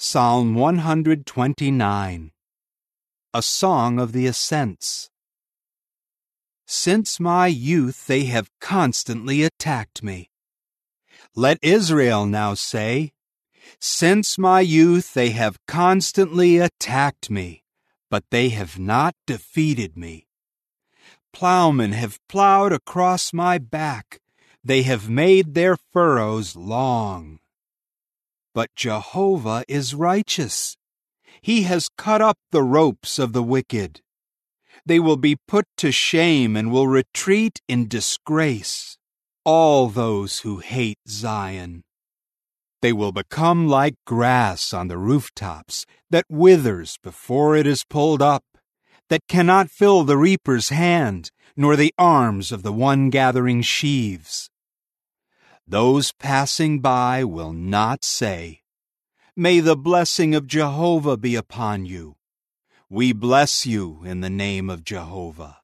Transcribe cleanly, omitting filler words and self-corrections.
Psalm 129. A Song of the Ascents. Since my youth they have constantly attacked me. Let Israel now say, since my youth they have constantly attacked me, but they have not defeated me. Plowmen have plowed across my back. They have made their furrows long. But Jehovah is righteous. He has cut up the ropes of the wicked. They will be put to shame and will retreat in disgrace, all those who hate Zion. They will become like grass on the rooftops that withers before it is pulled up, that cannot fill the reaper's hand, nor the arms of the one gathering sheaves. Those passing by will not say, "May the blessing of Jehovah be upon you. We bless you in the name of Jehovah."